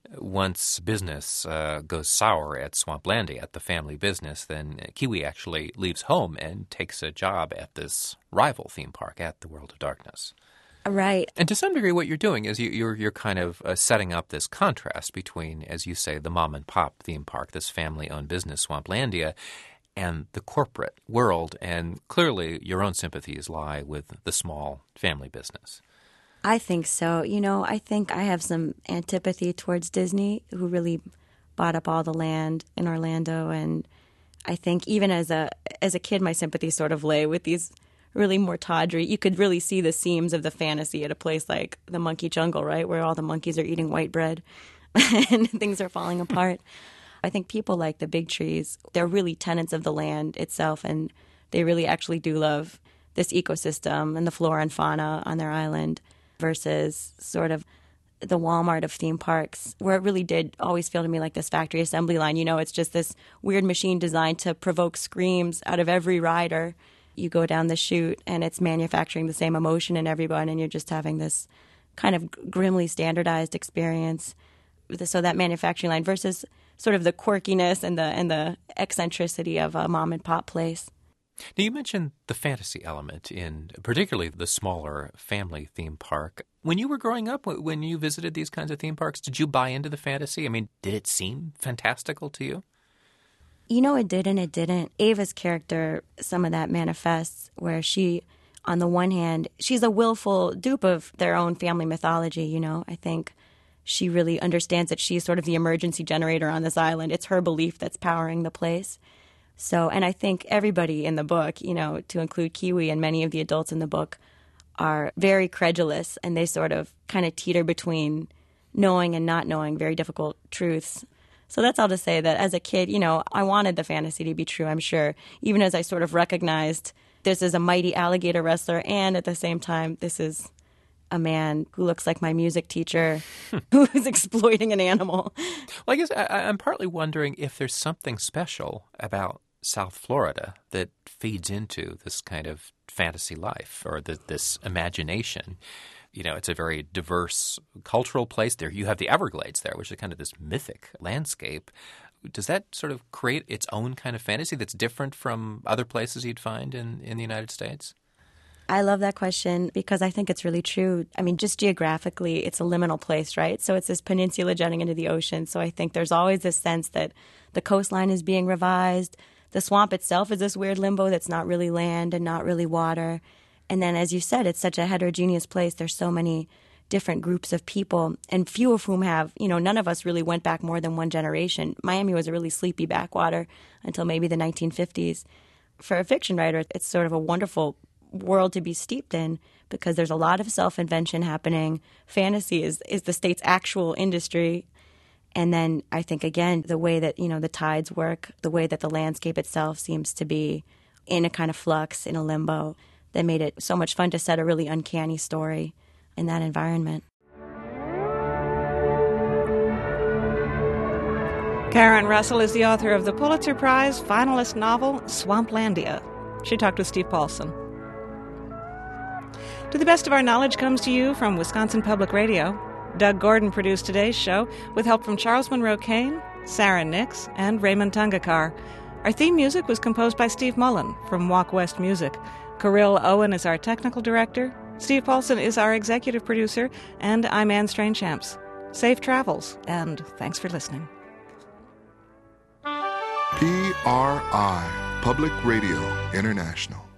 once business uh, goes sour at Swamplandia, at the family business, then Kiwi actually leaves home and takes a job at this rival theme park at the World of Darkness. Right. And to some degree, what you're doing is you, you're you're kind of uh, setting up this contrast between, as you say, the mom and pop theme park, this family-owned business, Swamplandia, and the corporate world. And clearly, your own sympathies lie with the small family business. I think so. You know, I think I have some antipathy towards Disney, who really bought up all the land in Orlando. And I think even as a as a kid, my sympathies sort of lay with these really more tawdry. You could really see the seams of the fantasy at a place like the Monkey Jungle, right, where all the monkeys are eating white bread and things are falling apart. I think people like the big trees, they're really tenants of the land itself, and they really actually do love this ecosystem and the flora and fauna on their island, versus sort of the Walmart of theme parks, where it really did always feel to me like this factory assembly line. You know, it's just this weird machine designed to provoke screams out of every rider. You go down the chute and it's manufacturing the same emotion in everyone, and you're just having this kind of grimly standardized experience. So that manufacturing line versus sort of the quirkiness and the and the eccentricity of a mom and pop place. Now, you mentioned the fantasy element in particularly the smaller family theme park. When you were growing up, when you visited these kinds of theme parks, did you buy into the fantasy? I mean, did it seem fantastical to you? You know, it did and it didn't. Ava's character, some of that manifests where she, on the one hand, she's a willful dupe of their own family mythology, you know. I think she really understands that she's sort of the emergency generator on this island. It's her belief that's powering the place. So, and I think everybody in the book, you know, to include Kiwi and many of the adults in the book, are very credulous, and they sort of kind of teeter between knowing and not knowing very difficult truths. So that's all to say that as a kid, you know, I wanted the fantasy to be true, I'm sure, even as I sort of recognized this is a mighty alligator wrestler, and at the same time, this is a man who looks like my music teacher who is exploiting an animal. Well, I guess I, I'm partly wondering if there's something special about South Florida that feeds into this kind of fantasy life or the, this imagination. You know, it's a very diverse cultural place. There you have the Everglades there, which is kind of this mythic landscape. Does that sort of create its own kind of fantasy that's different from other places you'd find in, in the United States? I love that question because I think it's really true. I mean, just geographically, it's a liminal place, right? So it's this peninsula jutting into the ocean. So I think there's always this sense that the coastline is being revised. The swamp itself is this weird limbo that's not really land and not really water. And then, as you said, it's such a heterogeneous place. There's so many different groups of people, and few of whom have, you know, none of us really went back more than one generation. Miami was a really sleepy backwater until maybe the nineteen fifties. For a fiction writer, it's sort of a wonderful world to be steeped in because there's a lot of self-invention happening. Fantasy is, is the state's actual industry. And then I think, again, the way that, you know, the tides work, the way that the landscape itself seems to be in a kind of flux, in a limbo, that made it so much fun to set a really uncanny story in that environment. Karen Russell is the author of the Pulitzer Prize finalist novel Swamplandia. She talked with Steve Paulson. To the Best of Our Knowledge comes to you from Wisconsin Public Radio. Doug Gordon produced today's show with help from Charles Monroe Kane, Sarah Nix, and Raymond Tungakar. Our theme music was composed by Steve Mullen from Walk West Music. Kirill Owen is our technical director. Steve Paulson is our executive producer, and I'm Anne Strange-Champs. Safe travels, and thanks for listening. P R I, Public Radio International.